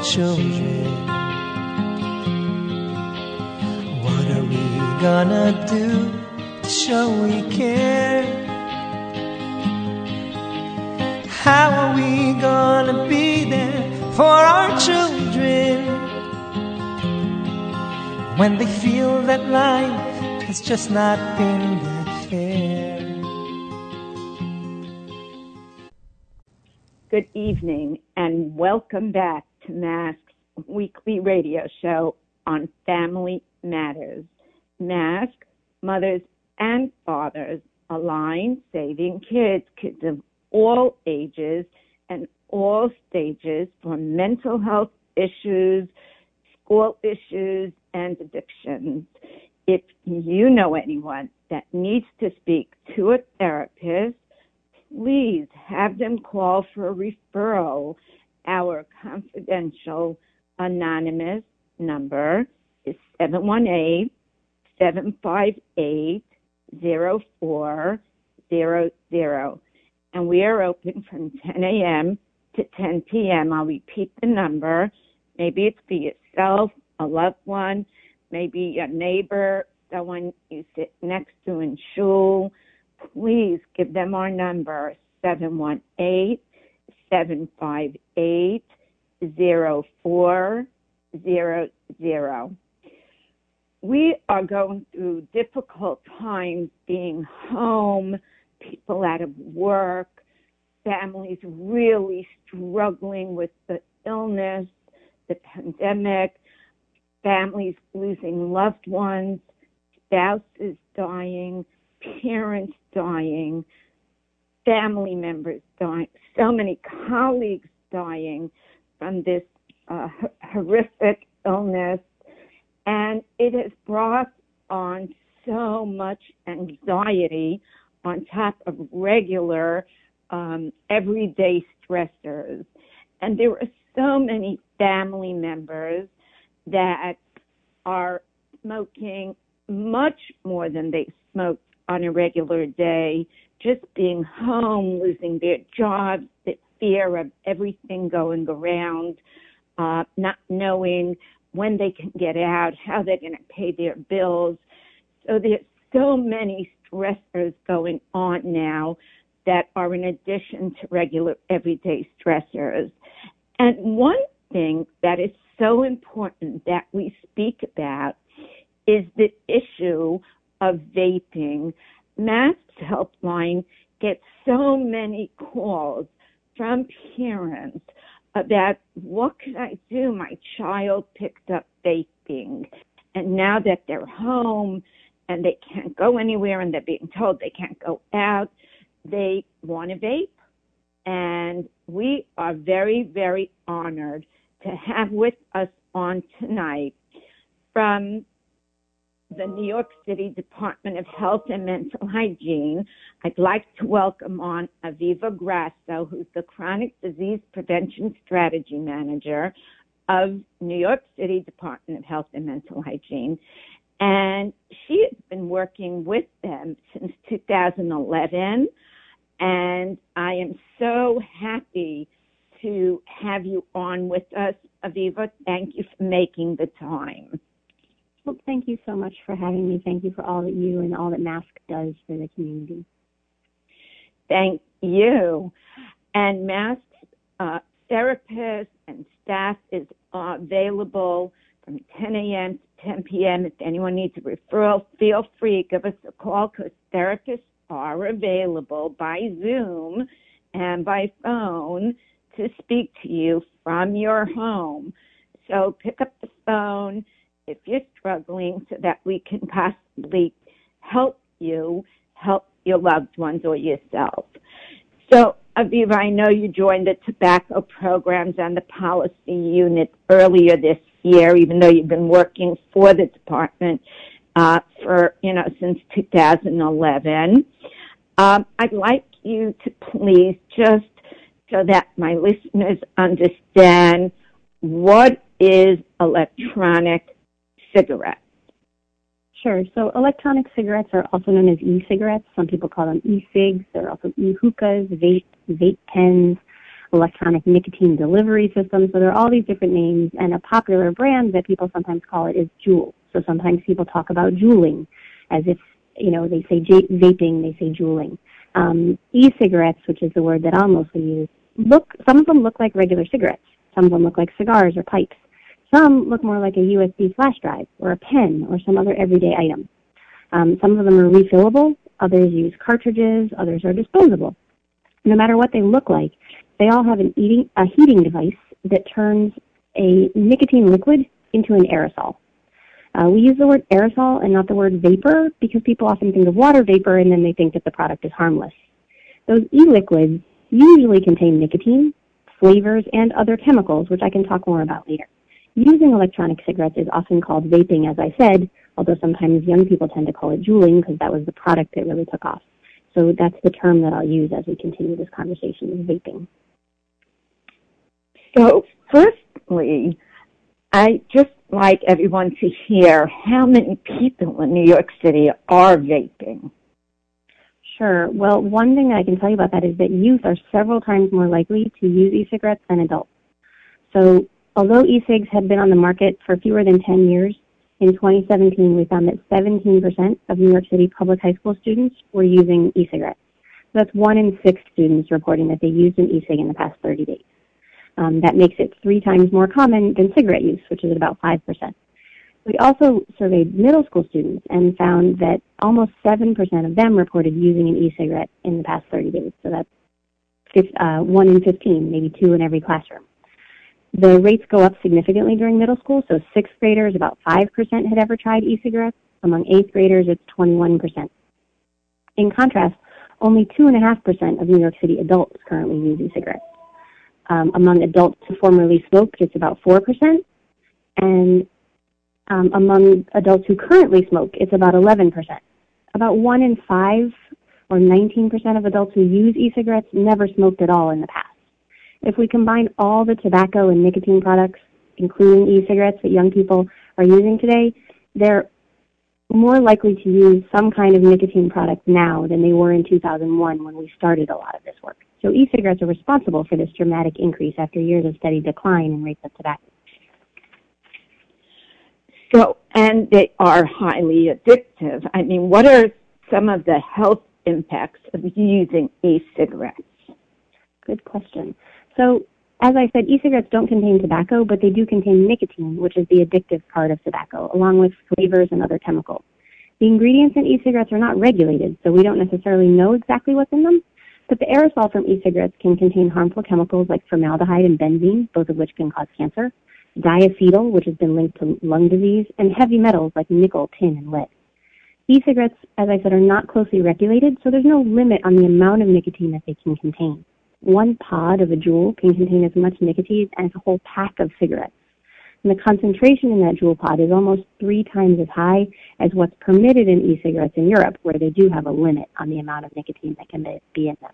children. What are we gonna do to show we care? How are we gonna be there for our children when they feel that life has just not been that fair? Good evening and welcome back to Mask's weekly radio show on Family Matters. Mask, mothers and fathers, a line saving kids of all ages and all stages, from mental health issues, school issues, and addictions. If you know anyone that needs to speak to a therapist, please have them call for a referral. Our confidential anonymous number is 718-758-0400. And we are open from 10 a.m. to 10 p.m. I'll repeat the number. Maybe it's for yourself, a loved one, maybe a neighbor, someone you sit next to in shul. Please give them our number, 718-758-0400. We are going through difficult times being home, people out of work, families really struggling with the illness, the pandemic, families losing loved ones, spouses dying, parents dying, family members dying, so many colleagues dying from this horrific illness. And it has brought on so much anxiety on top of regular, everyday stressors. And there are so many family members that are smoking much more than they smoked on a regular day, just being home, losing their jobs, the fear of everything going around, not knowing when they can get out, how they're going to pay their bills. So there's so many stressors going on now that are in addition to regular everyday stressors. And one thing that is so important that we speak about is the issue of vaping. Mask's helpline gets so many calls from parents about, what can I do? My child picked up vaping, and now that they're home and they can't go anywhere and they're being told they can't go out, they want to vape. And we are very, very honored to have with us on tonight from the New York City Department of Health and Mental Hygiene. I'd like to welcome on Aviva Grasso, who's the Chronic Disease Prevention Strategy Manager of New York City Department of Health and Mental Hygiene. And she has been working with them since 2011. And I am so happy to have you on with us, Aviva. Thank you for making the time. Well, thank you so much for having me. Thank you for all that you and all that Mask does for the community. Thank you. And Mask's therapists and staff is available from 10 a.m. to 10 p.m. If anyone needs a referral, feel free, give us a call, because therapists are available by Zoom and by phone to speak to you from your home. So pick up the phone if you're struggling so that we can possibly help you help your loved ones or yourself. So, Aviva, I know you joined the tobacco programs and the policy unit earlier this year, even though you've been working for the department since 2011. I'd like you to please, just so that my listeners understand, what is electronic cigarettes? Sure. So electronic cigarettes are also known as e-cigarettes. Some people call them e-cigs. There are also e-hookahs, vape pens. electronic nicotine delivery systems. So there are all these different names, and a popular brand that people sometimes call it is Juul. So sometimes people talk about juuling as if, they say vaping, they say juuling. E-cigarettes, which is the word that I'll mostly use, some of them look like regular cigarettes. Some of them look like cigars or pipes. Some look more like a USB flash drive or a pen or some other everyday item. Some of them are refillable. Others use cartridges. Others are disposable. No matter what they look like, they all have a heating device that turns a nicotine liquid into an aerosol. We use the word aerosol and not the word vapor because people often think of water vapor and then they think that the product is harmless. Those e-liquids usually contain nicotine, flavors, and other chemicals, which I can talk more about later. Using electronic cigarettes is often called vaping, as I said, although sometimes young people tend to call it juuling because that was the product that really took off. So that's the term that I'll use as we continue this conversation, is vaping. So, firstly, I just like everyone to hear how many people in New York City are vaping. Sure. Well, one thing that I can tell you about that is that youth are several times more likely to use e-cigarettes than adults. So although e-cigs have been on the market for fewer than 10 years, in 2017 we found that 17% of New York City public high school students were using e-cigarettes. So that's 1 in 6 students reporting that they used an e-cig in the past 30 days. That makes it 3 times more common than cigarette use, which is about 5%. We also surveyed middle school students and found that almost 7% of them reported using an e-cigarette in the past 30 days. So that's 1 in 15, maybe 2 in every classroom. The rates go up significantly during middle school. So 6th graders, about 5% had ever tried e-cigarettes. Among 8th graders, it's 21%. In contrast, only 2.5% of New York City adults currently use e-cigarettes. Among adults who formerly smoked, it's about 4%. And among adults who currently smoke, it's about 11%. About 1 in 5 or 19% of adults who use e-cigarettes never smoked at all in the past. If we combine all the tobacco and nicotine products, including e-cigarettes that young people are using today, they're more likely to use some kind of nicotine product now than they were in 2001 when we started a lot of this work. So e-cigarettes are responsible for this dramatic increase after years of steady decline in rates of tobacco. So, and they are highly addictive. I mean, what are some of the health impacts of using e-cigarettes? Good question. So, as I said, e-cigarettes don't contain tobacco, but they do contain nicotine, which is the addictive part of tobacco, along with flavors and other chemicals. The ingredients in e-cigarettes are not regulated, so we don't necessarily know exactly what's in them, but the aerosol from e-cigarettes can contain harmful chemicals like formaldehyde and benzene, both of which can cause cancer, diacetyl, which has been linked to lung disease, and heavy metals like nickel, tin, and lead. E-cigarettes, as I said, are not closely regulated, so there's no limit on the amount of nicotine that they can contain. 1 pod of a Juul can contain as much nicotine as a whole pack of cigarettes. And the concentration in that Juul pod is almost 3 times as high as what's permitted in e-cigarettes in Europe, where they do have a limit on the amount of nicotine that can be in them.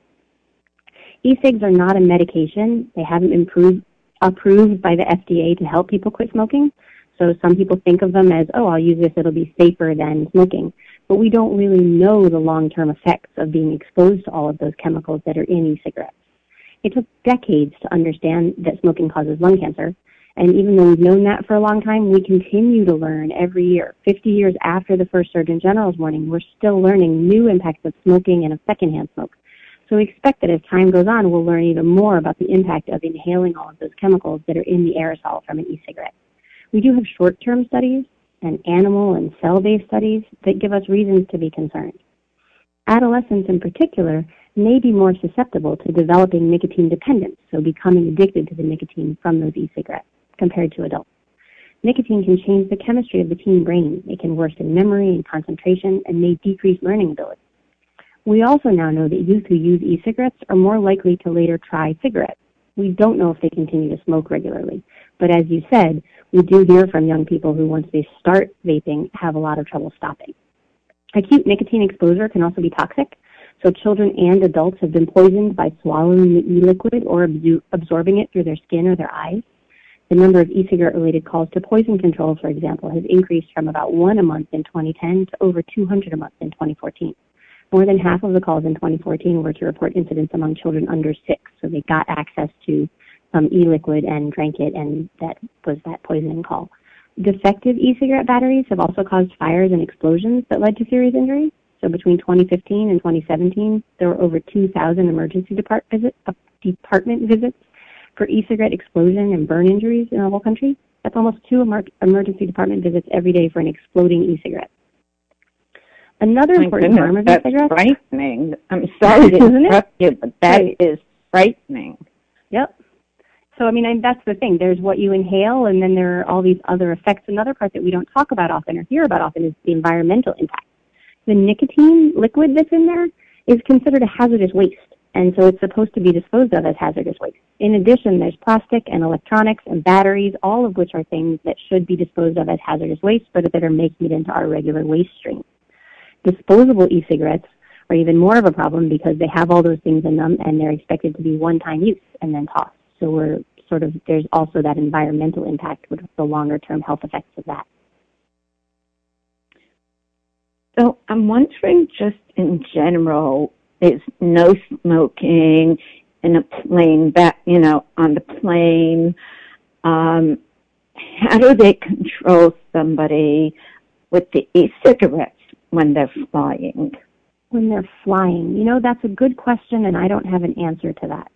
E-cigs are not a medication. They haven't been approved by the FDA to help people quit smoking. So some people think of them as, oh, I'll use this, it'll be safer than smoking. But we don't really know the long-term effects of being exposed to all of those chemicals that are in e-cigarettes. It took decades to understand that smoking causes lung cancer, and even though we've known that for a long time, we continue to learn every year. 50 years after the first Surgeon General's warning, we're still learning new impacts of smoking and of secondhand smoke. So we expect that as time goes on, we'll learn even more about the impact of inhaling all of those chemicals that are in the aerosol from an e-cigarette. We do have short-term studies and animal and cell-based studies that give us reasons to be concerned. Adolescents in particular may be more susceptible to developing nicotine dependence, so becoming addicted to the nicotine from those e-cigarettes, compared to adults. Nicotine can change the chemistry of the teen brain. It can worsen memory and concentration and may decrease learning ability. We also now know that youth who use e-cigarettes are more likely to later try cigarettes. We don't know if they continue to smoke regularly, but as you said, we do hear from young people who once they start vaping have a lot of trouble stopping. Acute nicotine exposure can also be toxic. So children and adults have been poisoned by swallowing the e-liquid or absorbing it through their skin or their eyes. The number of e-cigarette-related calls to poison control, for example, has increased from about 1 a month in 2010 to over 200 a month in 2014. More than half of the calls in 2014 were to report incidents among children under 6. So they got access to some e-liquid and drank it, and that was that poisoning call. Defective e-cigarette batteries have also caused fires and explosions that led to serious injury. So between 2015 and 2017, there were over 2,000 emergency department visits for e-cigarette explosion and burn injuries in the whole country. That's almost 2 emergency department visits every day for an exploding e-cigarette. Another important harm of e-cigarettes... That's frightening. I'm sorry to interrupt you, but that is frightening. Yep. So, I mean, that's the thing. There's what you inhale, and then there are all these other effects. Another part that we don't talk about often or hear about often is the environmental impact. The nicotine liquid that's in there is considered a hazardous waste, and so it's supposed to be disposed of as hazardous waste. In addition, there's plastic and electronics and batteries, all of which are things that should be disposed of as hazardous waste, but that are making it into our regular waste stream. Disposable e-cigarettes are even more of a problem because they have all those things in them, and they're expected to be one-time use and then tossed. So there's also that environmental impact with the longer-term health effects of that. So I'm wondering, just in general, is no smoking in a plane, on the plane. How do they control somebody with the e-cigarettes when they're flying? When they're flying, that's a good question, and I don't have an answer to that.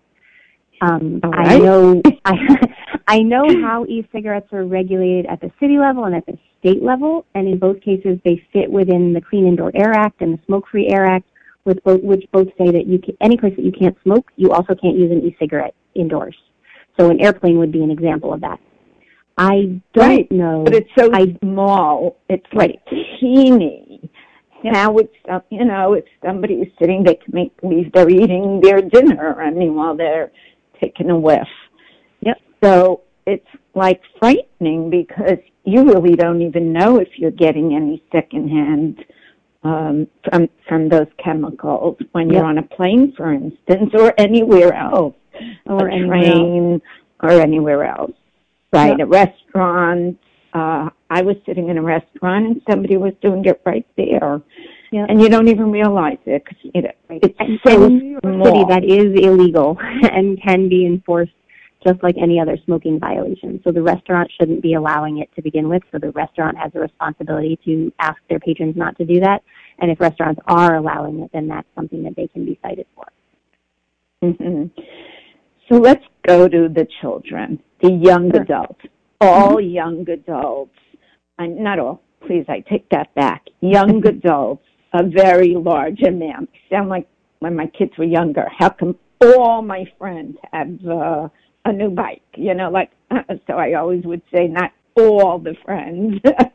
Right. I know how e-cigarettes are regulated at the city level and at the state level, and in both cases they fit within the Clean Indoor Air Act and the Smoke-Free Air Act, which both say that any place that you can't smoke, you also can't use an e-cigarette indoors. So an airplane would be an example of that. I don't know. But it's so small. It's like teeny. Yep. How would if somebody is sitting, they can make believe they're eating their dinner, while they're taking a whiff. Yep. So it's like frightening because you really don't even know if you're getting any secondhand from those chemicals when you're on a plane, for instance, or anywhere else, or a train, or anywhere else. Right, a restaurant. I was sitting in a restaurant and somebody was doing it right there. Yeah. And you don't even realize it because it's so in New York City, that is illegal and can be enforced just like any other smoking violation. So the restaurant shouldn't be allowing it to begin with. So the restaurant has a responsibility to ask their patrons not to do that. And if restaurants are allowing it, then that's something that they can be cited for. Mm-hmm. So let's go to the children, the young adults, all young adults. Not all, please, I take that back. Young adults, a very large amount. Sound like when my kids were younger. How come all my friends have a new bike? So I always would say not all the friends.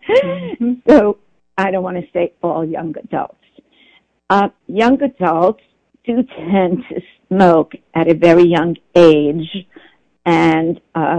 So I don't want to say all young adults. Young adults do tend to smoke at a very young age, and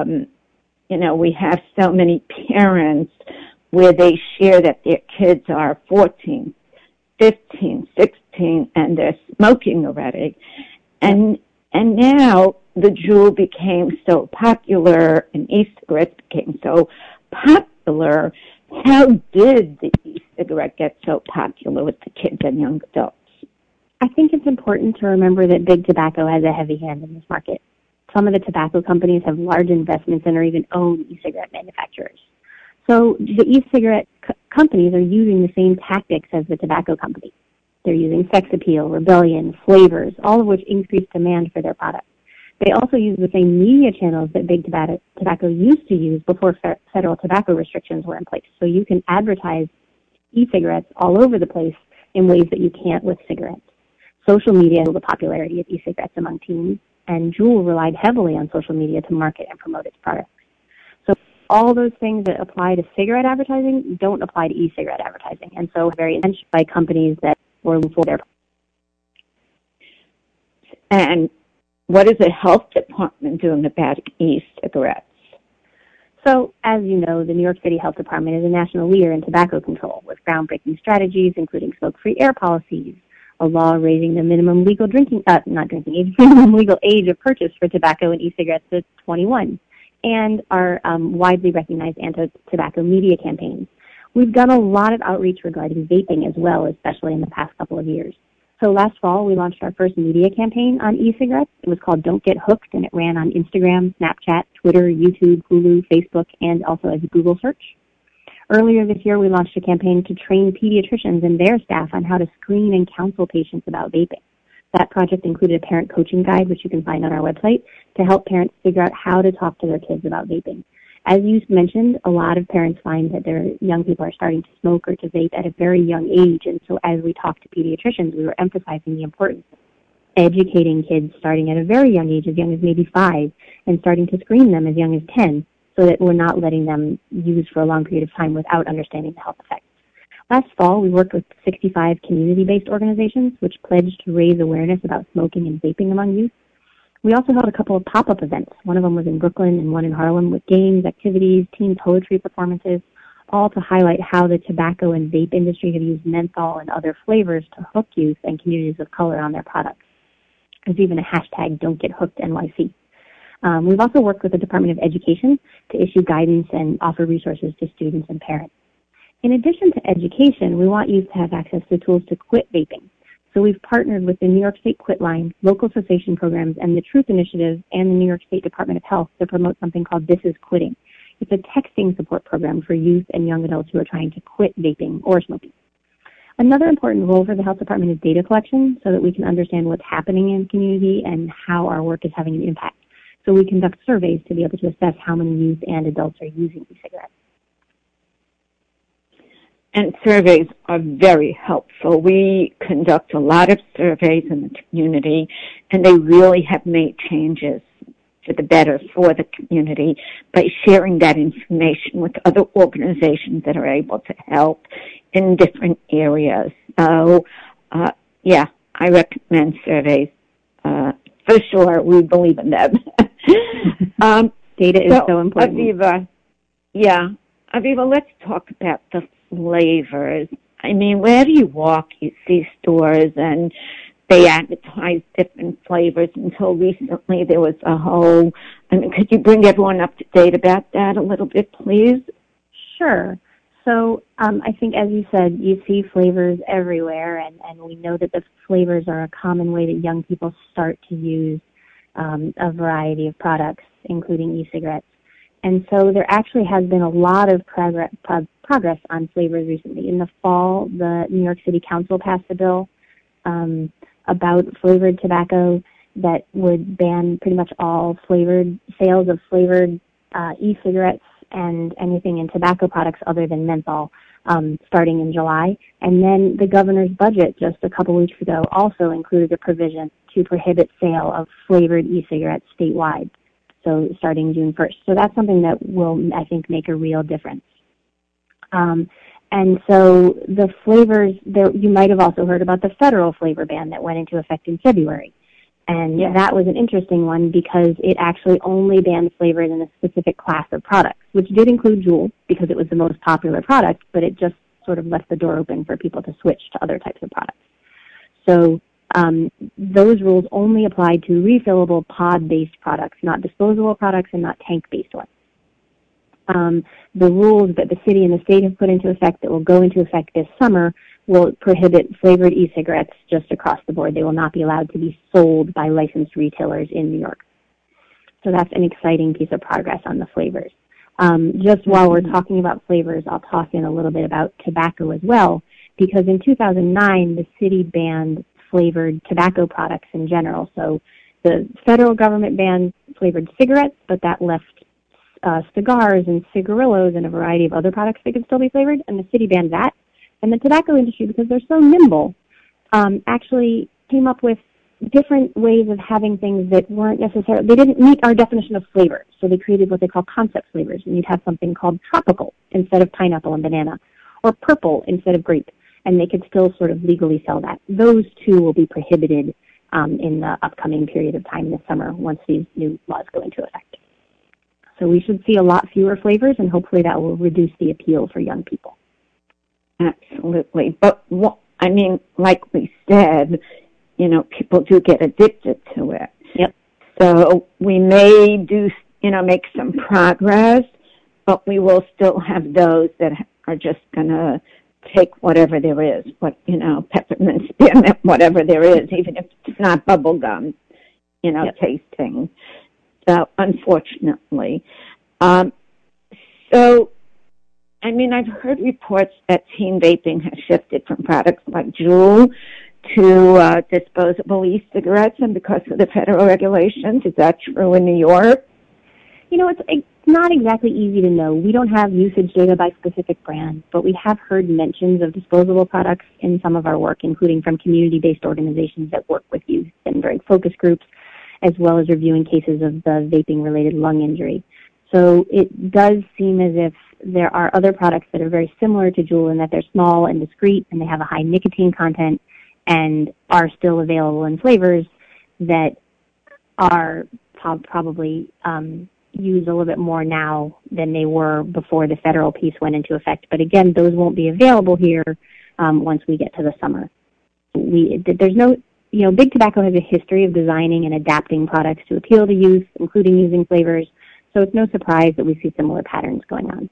we have so many parents where they share that their kids are 14, 15, 16, and they're smoking already. And now the Juul became so popular and e-cigarettes became so popular. How did the e-cigarette get so popular with the kids and young adults? I think it's important to remember that Big Tobacco has a heavy hand in this market. Some of the tobacco companies have large investments and or even own e-cigarette manufacturers. So the e-cigarette companies are using the same tactics as the tobacco companies. They're using sex appeal, rebellion, flavors, all of which increase demand for their products. They also use the same media channels that Big Tobacco used to use before federal tobacco restrictions were in place. So you can advertise e-cigarettes all over the place in ways that you can't with cigarettes. Social media is the popularity of e-cigarettes among teens, and Juul relied heavily on social media to market and promote its products. So all those things that apply to cigarette advertising don't apply to e-cigarette advertising, and so very intentionally by companies that were for their. And what is the health department doing about e-cigarettes? So, as you know, the New York City Health Department is a national leader in tobacco control with groundbreaking strategies, including smoke-free air policies, a law raising the minimum legal minimum legal age of purchase for tobacco and e-cigarettes to 21, and our widely recognized anti-tobacco media campaigns. We've done a lot of outreach regarding vaping as well, especially in the past couple of years. So last fall, we launched our first media campaign on e-cigarettes. It was called Don't Get Hooked, and it ran on Instagram, Snapchat, Twitter, YouTube, Hulu, Facebook, and also as a Google search. Earlier this year, we launched a campaign to train pediatricians and their staff on how to screen and counsel patients about vaping. That project included a parent coaching guide, which you can find on our website, to help parents figure out how to talk to their kids about vaping. As you mentioned, a lot of parents find that their young people are starting to smoke or to vape at a very young age, and so as we talked to pediatricians, we were emphasizing the importance of educating kids starting at a very young age, as young as maybe 5, and starting to screen them as young as 10, so that we're not letting them use for a long period of time without understanding the health effects. Last fall, we worked with 65 community-based organizations, which pledged to raise awareness about smoking and vaping among youth. We also held a couple of pop-up events. One of them was in Brooklyn and one in Harlem, with games, activities, teen poetry performances, all to highlight how the tobacco and vape industry have used menthol and other flavors to hook youth and communities of color on their products. There's even a hashtag, Don'tGetHookedNYC. We've also worked with the Department of Education to issue guidance and offer resources to students and parents. In addition to education, we want youth to have access to tools to quit vaping. So we've partnered with the New York State Quit Line, local cessation programs, and the Truth Initiative and the New York State Department of Health to promote something called This Is Quitting. It's a texting support program for youth and young adults who are trying to quit vaping or smoking. Another important role for the health department is data collection so that we can understand what's happening in the community and how our work is having an impact. So we conduct surveys to be able to assess how many youth and adults are using e-cigarettes. And surveys are very helpful. We conduct a lot of surveys in the community, and they really have made changes for the better for the community by sharing that information with other organizations that are able to help in different areas. So, yeah, I recommend surveys. For sure, we believe in them. Data is so important. Aviva, let's talk about the flavors. I mean, where do you walk, you see stores and they advertise different flavors. Until recently there was a whole, could you bring everyone up to date about that a little bit, please? Sure. So I think, as you said, you see flavors everywhere, and we know that the flavors are a common way that young people start to use a variety of products, including e-cigarettes. And so there actually has been a lot of progress on flavors recently. In the fall, the New York City Council passed a bill about flavored tobacco that would ban pretty much all sales of flavored e-cigarettes and anything in tobacco products other than menthol starting in July. And then the governor's budget just a couple weeks ago also included a provision to prohibit sale of flavored e-cigarettes statewide, so starting June 1st. So that's something that will, I think, make a real difference. And so the flavors, you might have also heard about the federal flavor ban that went into effect in February. And that was an interesting one because it actually only banned flavors in a specific class of products, which did include Juul because it was the most popular product, but it just sort of left the door open for people to switch to other types of products. So those rules only applied to refillable pod-based products, not disposable products and not tank-based ones. The rules that the city and the state have put into effect that will go into effect this summer will prohibit flavored e-cigarettes just across the board. They will not be allowed to be sold by licensed retailers in New York. So that's an exciting piece of progress on the flavors. Just while we're talking about flavors, I'll talk in a little bit about tobacco as well, because in 2009, the city banned flavored tobacco products in general. So the federal government banned flavored cigarettes, but that left cigars and cigarillos and a variety of other products that could still be flavored, and the city banned that. And the tobacco industry, because they're so nimble, actually came up with different ways of having things that weren't necessarily, they didn't meet our definition of flavor. So they created what they call concept flavors, and you'd have something called tropical instead of pineapple and banana, or purple instead of grape, and they could still sort of legally sell that. Those two will be prohibited in the upcoming period of time this summer once these new laws go into effect. So we should see a lot fewer flavors, and hopefully that will reduce the appeal for young people. Absolutely. But, like we said, people do get addicted to it. Yep. So we may make some progress, but we will still have those that are just going to take whatever there is, peppermint, spearmint, whatever there is, even if it's not bubble gum, Yep. tasting. So, unfortunately. I've heard reports that teen vaping has shifted from products like Juul to disposable e-cigarettes, and because of the federal regulations. Is that true in New York? It's not exactly easy to know. We don't have usage data by specific brands, but we have heard mentions of disposable products in some of our work, including from community-based organizations that work with youth and during focus groups, as well as reviewing cases of the vaping-related lung injury. So it does seem as if there are other products that are very similar to Juul in that they're small and discreet and they have a high nicotine content and are still available in flavors that are probably used a little bit more now than they were before the federal piece went into effect. But again, those won't be available here once we get to the summer. There's no, Big Tobacco has a history of designing and adapting products to appeal to youth, including using flavors. So it's no surprise that we see similar patterns going on.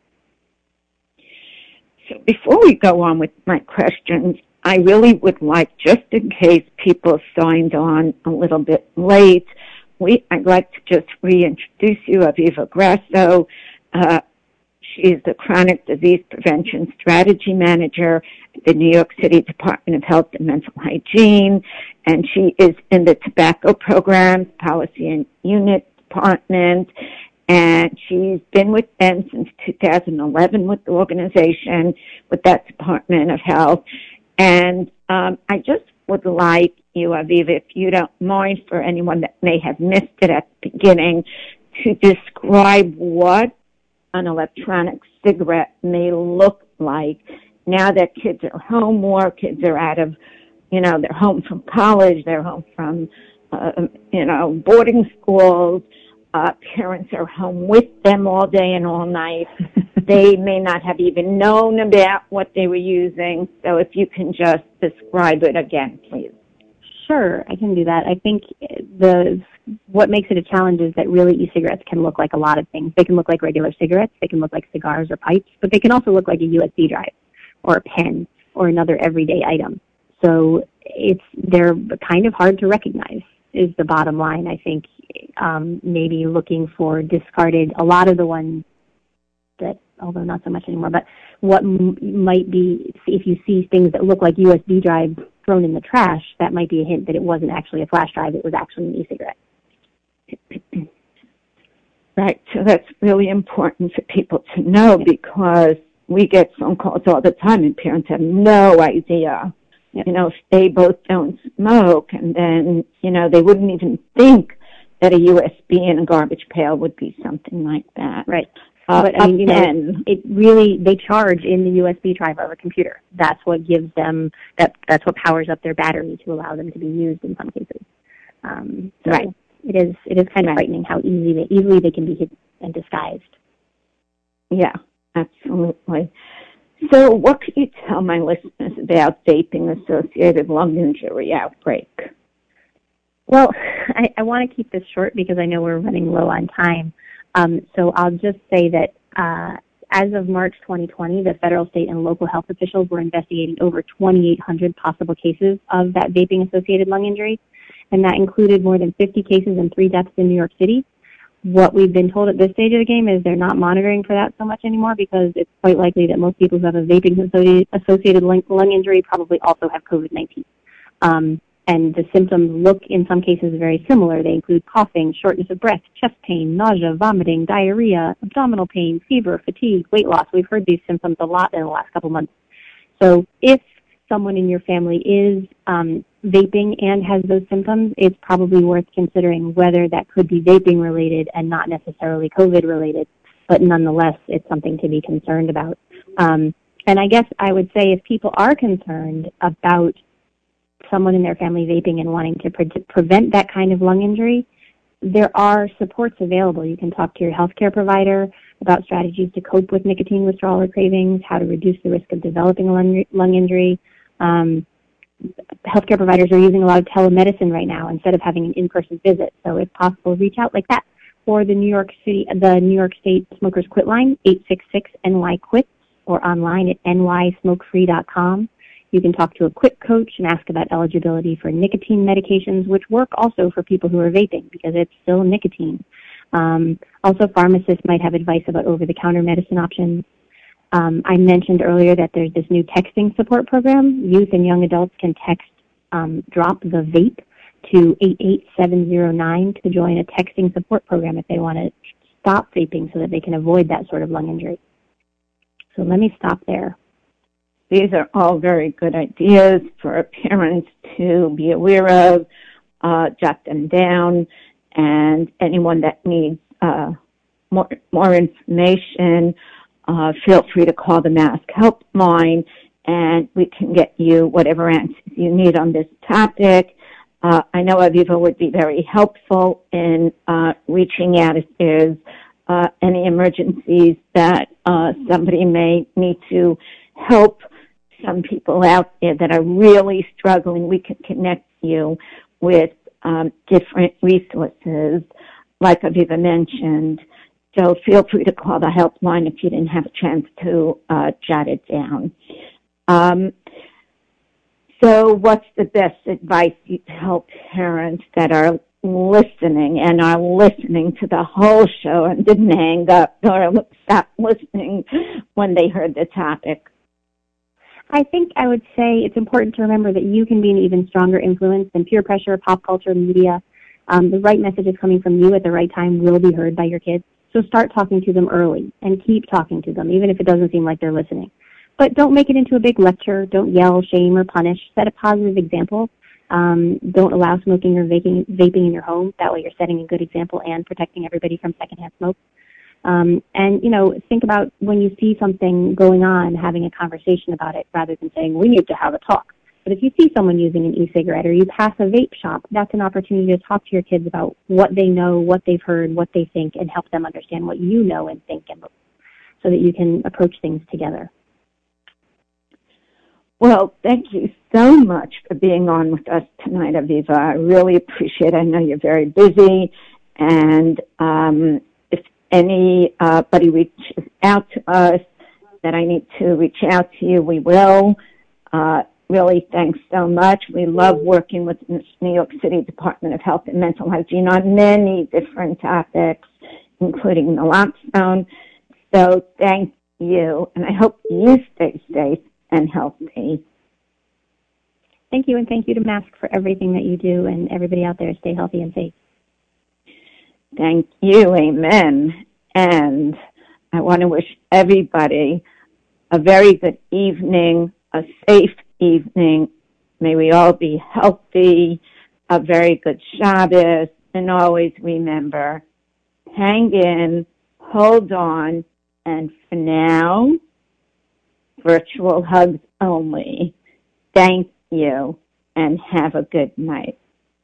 So before we go on with my questions, I really would like, just in case people signed on a little bit late, I'd like to just reintroduce you, Aviva Grasso. She's the Chronic Disease Prevention Strategy Manager at the New York City Department of Health and Mental Hygiene, and she is in the Tobacco Programs Policy and Unit Department, and she's been with them since 2011 with the organization, with that Department of Health. And I just would like you, Aviva, if you don't mind, for anyone that may have missed it at the beginning, to describe what an electronic cigarette may look like now that kids are home more, kids are out of, they're home from college, they're home from, boarding schools. Parents are home with them all day and all night. They may not have even known about what they were using. So if you can just describe it again, please. Sure, I can do that. I think what makes it a challenge is that really e-cigarettes can look like a lot of things. They can look like regular cigarettes, they can look like cigars or pipes, but they can also look like a USB drive or a pen or another everyday item. So they're kind of hard to recognize is the bottom line. I think maybe looking for discarded, a lot of the ones that, although not so much anymore, but what might be, if you see things that look like USB drives thrown in the trash, that might be a hint that it wasn't actually a flash drive, it was actually an e-cigarette. Right, so that's really important for people to know, because we get phone calls all the time and parents have no idea. Yep. If they both don't smoke, and then, they wouldn't even think that a USB in a garbage pail would be something like that. Right. But it really, they charge in the USB drive of a computer. That's what gives them, that's what powers up their battery to allow them to be used in some cases. Right. It is kind of frightening how easily they can be hidden and disguised. Yeah, absolutely. So what can you tell my listeners about vaping-associated lung injury outbreak? Well, I want to keep this short because I know we're running low on time. So I'll just say that as of March 2020, the federal, state, and local health officials were investigating over 2,800 possible cases of that vaping-associated lung injury, and that included more than 50 cases and 3 deaths in New York City. What we've been told at this stage of the game is they're not monitoring for that so much anymore, because it's quite likely that most people who have a vaping-associated lung injury probably also have COVID-19. And the symptoms look, in some cases, very similar. They include coughing, shortness of breath, chest pain, nausea, vomiting, diarrhea, abdominal pain, fever, fatigue, weight loss. We've heard these symptoms a lot in the last couple months. So if someone in your family is vaping and has those symptoms, it's probably worth considering whether that could be vaping-related and not necessarily COVID-related. But nonetheless, it's something to be concerned about. And I guess I would say if people are concerned about someone in their family vaping and wanting to prevent that kind of lung injury, there are supports available. You can talk to your healthcare provider about strategies to cope with nicotine withdrawal or cravings, how to reduce the risk of developing a lung injury. Healthcare providers are using a lot of telemedicine right now instead of having an in-person visit. So if possible, reach out like that. Or the New York State Smokers Quit line, 866-NY-QUIT. or online at nysmokefree.com. You can talk to a quick coach and ask about eligibility for nicotine medications, which work also for people who are vaping because it's still nicotine. Also, pharmacists might have advice about over-the-counter medicine options. I mentioned earlier that there's this new texting support program. Youth and young adults can text Drop the Vape to 88709 to join a texting support program if they want to stop vaping so that they can avoid that sort of lung injury. So let me stop there. These are all very good ideas for parents to be aware of, jot them down, and anyone that needs more information, feel free to call the Mask Helpline, and we can get you whatever answers you need on this topic. I know Aviva would be very helpful in reaching out if there's any emergencies that somebody may need to help some people out there that are really struggling. We can connect you with different resources, like Aviva mentioned. So feel free to call the helpline if you didn't have a chance to jot it down. So what's the best advice you tell parents that are listening and are listening to the whole show and didn't hang up or stop listening when they heard the topic? I think I would say it's important to remember that you can be an even stronger influence than peer pressure, pop culture, media. The right messages coming from you at the right time will be heard by your kids. So start talking to them early and keep talking to them, even if it doesn't seem like they're listening. But don't make it into a big lecture. Don't yell, shame, or punish. Set a positive example. Don't allow smoking or vaping in your home. That way you're setting a good example and protecting everybody from secondhand smoke. And, think about when you see something going on, having a conversation about it rather than saying, we need to have a talk. But if you see someone using an e-cigarette or you pass a vape shop, that's an opportunity to talk to your kids about what they know, what they've heard, what they think, and help them understand what you know and think, and so that you can approach things together. Well, thank you so much for being on with us tonight, Aviva. I really appreciate it. I know you're very busy, and if anybody reaches out to us that I need to reach out to you, we will. Really, thanks so much. We love working with the New York City Department of Health and Mental Hygiene on many different topics, including naloxone. So thank you, and I hope you stay safe and healthy. Thank you, and thank you to Mask for everything that you do, and everybody out there, stay healthy and safe. Thank you, amen. And I want to wish everybody a very good evening, a safe evening. May we all be healthy, a very good Shabbos, and always remember, hang in, hold on, and for now, virtual hugs only. Thank you, and have a good night.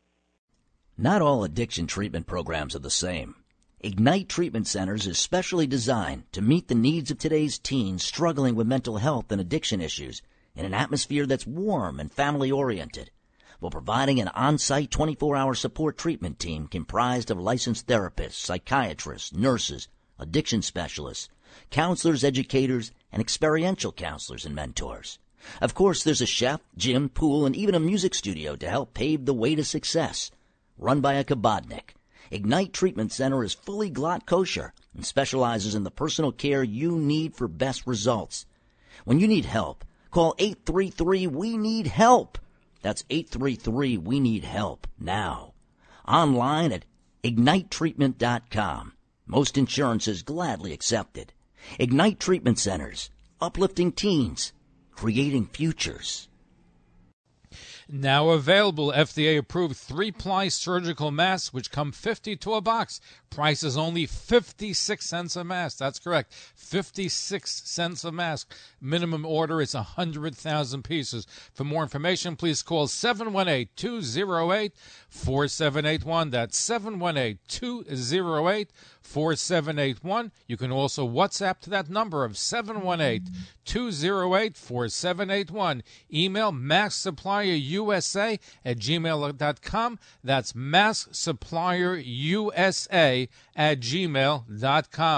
Not all addiction treatment programs are the same. Ignite Treatment Centers is specially designed to meet the needs of today's teens struggling with mental health and addiction issues in an atmosphere that's warm and family-oriented, while providing an on-site 24-hour support treatment team comprised of licensed therapists, psychiatrists, nurses, addiction specialists, counselors, educators, and experiential counselors and mentors. Of course, there's a chef, gym, pool, and even a music studio to help pave the way to success. Run by a kabodnik, Ignite Treatment Center is fully glot kosher and specializes in the personal care you need for best results. When you need help, call 833-WE-NEED-HELP. That's 833-WE-NEED-HELP now. Online at IgniteTreatment.com. Most insurance is gladly accepted. Ignite Treatment Centers, uplifting teens, creating futures. Now available, FDA-approved 3-ply surgical masks, which come 50 to a box. Price is only 56 cents a mask. That's correct, 56 cents a mask. Minimum order is 100,000 pieces. For more information, please call 718-208-4781. That's 718-208-4781. You can also WhatsApp to that number of 718-208-4781. Email masksupplierusa@gmail.com. That's masksupplierusa@gmail.com.